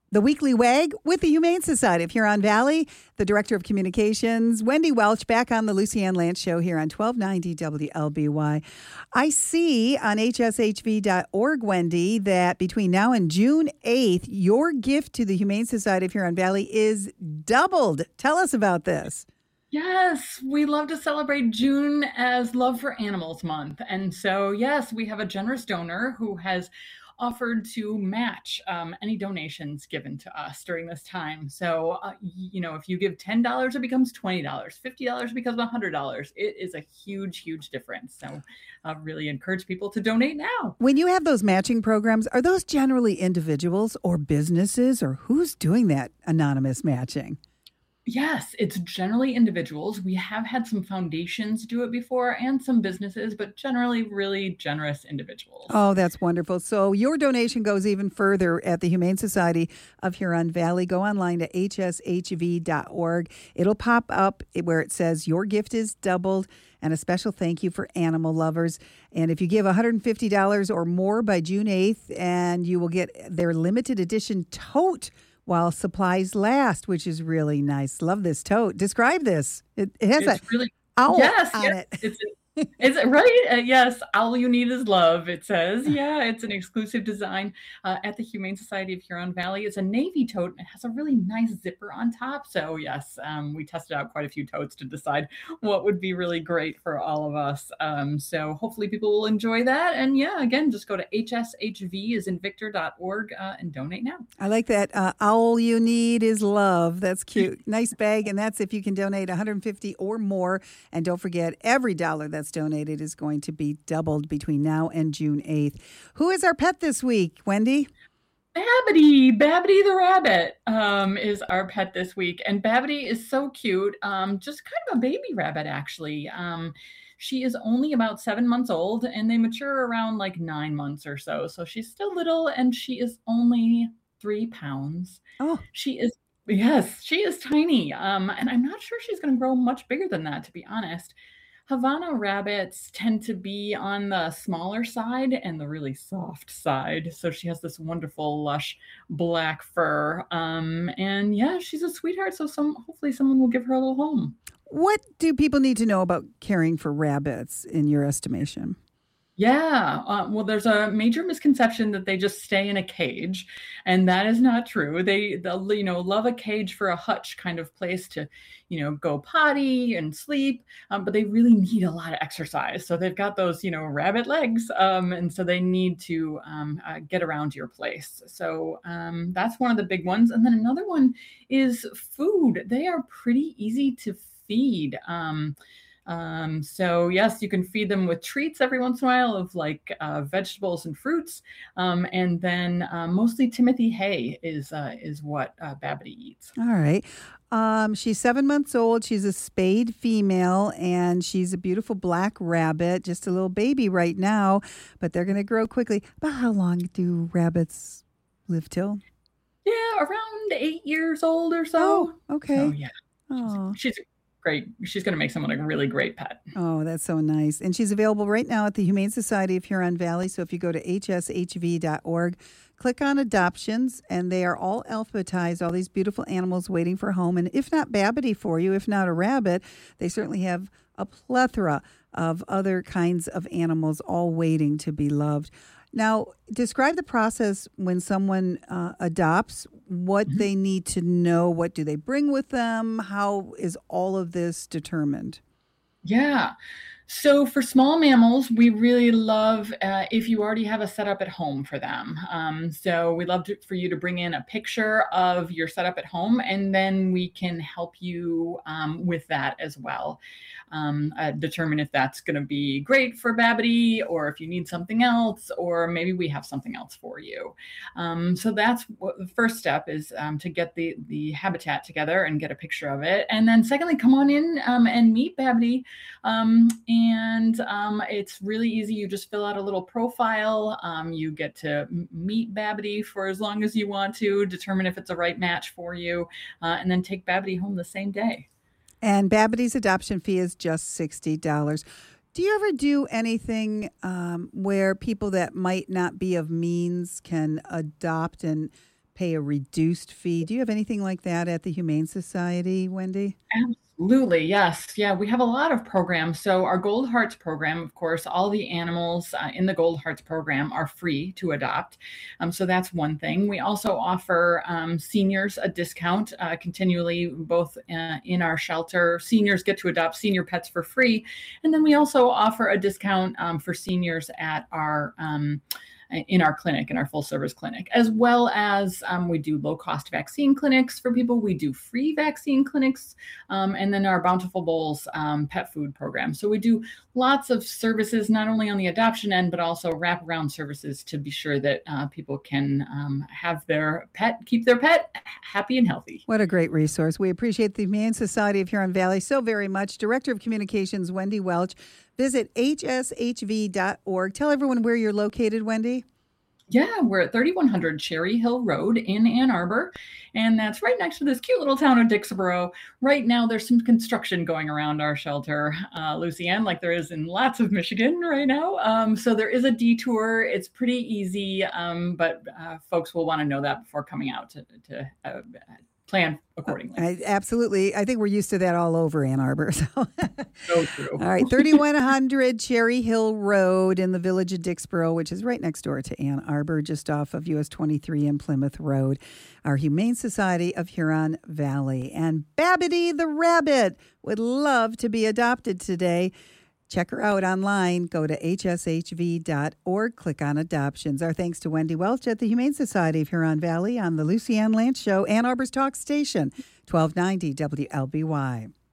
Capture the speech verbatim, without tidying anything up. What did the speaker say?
The Weekly Wag with the Humane Society of Huron Valley. The Director of Communications, Wendy Welch, back on the Lucy Ann Lance Show here on twelve ninety W L B Y. I see on H S H V dot org, Wendy, that between now and June eighth, your gift to the Humane Society of Huron Valley is doubled. Tell us about this. Yes, we love to celebrate June as Love for Animals Month. And so, yes, we have a generous donor who has offered to match um, any donations given to us during this time. So, uh, you know, if you give ten dollars, it becomes twenty dollars. fifty dollars becomes one hundred dollars. It is a huge, huge difference. So I uh, really encourage people to donate now. When you have those matching programs, are those generally individuals or businesses, or who's doing that anonymous matching? Yes, it's generally individuals. We have had some foundations do it before and some businesses, but generally really generous individuals. Oh, that's wonderful. So your donation goes even further at the Humane Society of Huron Valley. Go online to H S H V dot org. It'll pop up where it says your gift is doubled, and a special thank you for animal lovers. And if you give one hundred fifty dollars or more by June eighth, and you will get their limited edition tote while supplies last, which is really nice. Love this tote. Describe this. It, it has it's a really, owl yes, on yes, it. It's Is it right? Uh, yes. All you need is love, it says. Yeah, it's an exclusive design uh, at the Humane Society of Huron Valley. It's a navy tote. And it has a really nice zipper on top. So yes, um, we tested out quite a few totes to decide what would be really great for all of us. Um, so hopefully people will enjoy that. And yeah, again, just go to H S H V as in Victor dot org uh, and donate now. I like that. Uh, all you need is love. That's cute. Nice bag. And that's if you can donate one hundred fifty or more. And don't forget, every dollar that's donated is going to be doubled between now and June eighth. Who is our pet this week, Wendy? Babbity, Babbity the rabbit um, is our pet this week. And Babbity is so cute. Um, just kind of a baby rabbit, actually. Um, she is only about seven months old, and they mature around like nine months or so. So she's still little, and she is only three pounds. Oh, she is, yes, she is tiny. Um, and I'm not sure she's going to grow much bigger than that, to be honest. Havana rabbits tend to be on the smaller side and the really soft side. So she has this wonderful, lush black fur. Um, and yeah, she's a sweetheart. So some hopefully someone will give her a little home. What do people need to know about caring for rabbits in your estimation? Yeah, uh, well, there's a major misconception that they just stay in a cage, and that is not true. They, they'll, you know, love a cage for a hutch kind of place to, you know, go potty and sleep, um, but they really need a lot of exercise. So they've got those, you know, rabbit legs, um, and so they need to um, uh, get around your place. So um, that's one of the big ones. And then another one is food. They are pretty easy to feed. Um, Um, so yes, you can feed them with treats every once in a while of like uh, vegetables and fruits. Um, and then uh, mostly Timothy hay is uh, is what uh, Babbity eats. All right. Um, she's seven months old. She's a spayed female, and she's a beautiful black rabbit, just a little baby right now, but they're going to grow quickly. About how long do rabbits live till? Yeah, around eight years old or so. Oh, okay. So yeah, Oh. she's, she's great. She's going to make someone a really great pet. Oh, that's so nice. And she's available right now at the Humane Society of Huron Valley. So if you go to H S H V dot org, click on adoptions, and they are all alphabetized, all these beautiful animals waiting for home. And if not Babbity for you, if not a rabbit, they certainly have a plethora of other kinds of animals all waiting to be loved. Now, describe the process when someone uh, adopts, what mm-hmm. they need to know, what do they bring with them, how is all of this determined? Yeah. So for small mammals, we really love uh, if you already have a setup at home for them. Um, so we love to, for you to bring in a picture of your setup at home, and then we can help you um, with that as well. Um, uh, determine if that's going to be great for Babbity, or if you need something else, or maybe we have something else for you. Um, so that's what the first step is, um, to get the, the habitat together and get a picture of it. And then secondly, come on in um, and meet Babbity. Um, and um, it's really easy. You just fill out a little profile. Um, you get to meet Babbity for as long as you want to, determine if it's a right match for you, uh, and then take Babbity home the same day. And Babbity's adoption fee is just sixty dollars. Do you ever do anything um, where people that might not be of means can adopt and pay a reduced fee. Do you have anything like that at the Humane Society, Wendy? Absolutely, yes. Yeah, we have a lot of programs. So our Gold Hearts program, of course, all the animals uh, in the Gold Hearts program are free to adopt. Um, so that's one thing. We also offer um, seniors a discount uh, continually, both uh, in our shelter. Seniors get to adopt senior pets for free. And then we also offer a discount um, for seniors at our um, in our clinic, in our full service clinic, as well as um, we do low cost vaccine clinics for people. We do free vaccine clinics, um, and then our Bountiful Bowls um, pet food program. So we do lots of services, not only on the adoption end, but also wraparound services to be sure that uh, people can um, have their pet, keep their pet happy and healthy. What a great resource. We appreciate the Humane Society of Huron Valley so very much. Director of Communications, Wendy Welch. Visit H S H V dot org. Tell everyone where you're located, Wendy. Yeah, we're at thirty-one hundred Cherry Hill Road in Ann Arbor, and that's right next to this cute little town of Dixboro. Right now, there's some construction going around our shelter, uh, Lucy Ann, like there is in lots of Michigan right now. Um, so there is a detour. It's pretty easy, um, but uh, folks will want to know that before coming out to, to uh, plan accordingly. I, absolutely. I think we're used to that all over Ann Arbor. So, so true. All right, thirty-one hundred Cherry Hill Road in the village of Dixboro, which is right next door to Ann Arbor, just off of U S twenty-three and Plymouth Road, our Humane Society of Huron Valley. And Babbity the Rabbit would love to be adopted today. Check her out online. Go to H S H V dot org. Click on adoptions. Our thanks to Wendy Welch at the Humane Society of Huron Valley on the Lucy Ann Lance Show, Ann Arbor's Talk Station, twelve ninety W L B Y.